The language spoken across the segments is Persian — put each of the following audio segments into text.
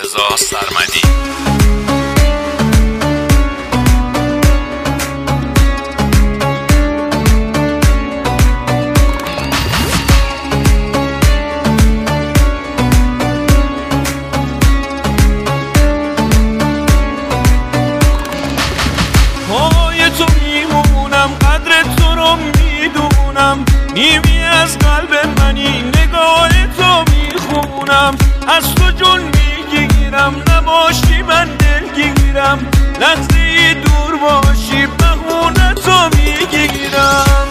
رضا سرمدی. پای تو میمونم، قدر تو رو میدونم، نیمی از قلب منی، نگاه تو میخونم، از تو جون میگیرم، نباشی من دلگیرم، لحظه دور باشی بهونه تو میگیرم.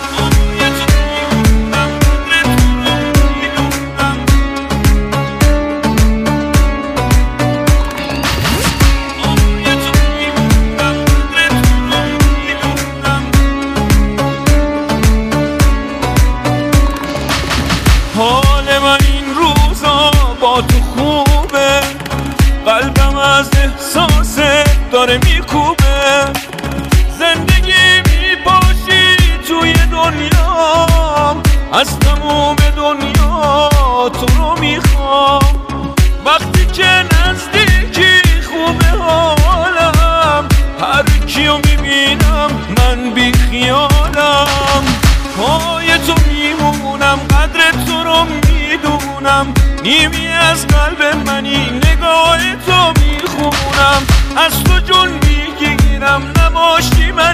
حال من این روزا با تو خوبه، قلبم از احساس داره میکوبه، زندگی میپاشی توی دنیا، از تموم دنیا تو رو میخوام، وقتی که نزدیکی خوبه حالم، هر کیو میبینم من بی خیالم. پای تو میمونم، قدر تو رو میدونم، نیمی از قلب منی، نگاه تو میخونم، از تو جون میگیرم، نباشی من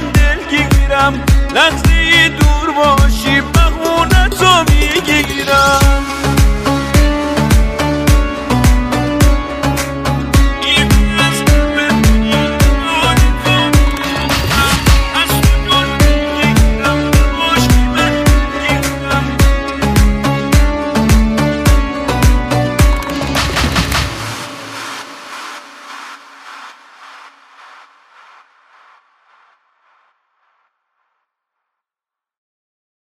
دلگیرم، لحظه دور باشی بهونه تو میگیرم.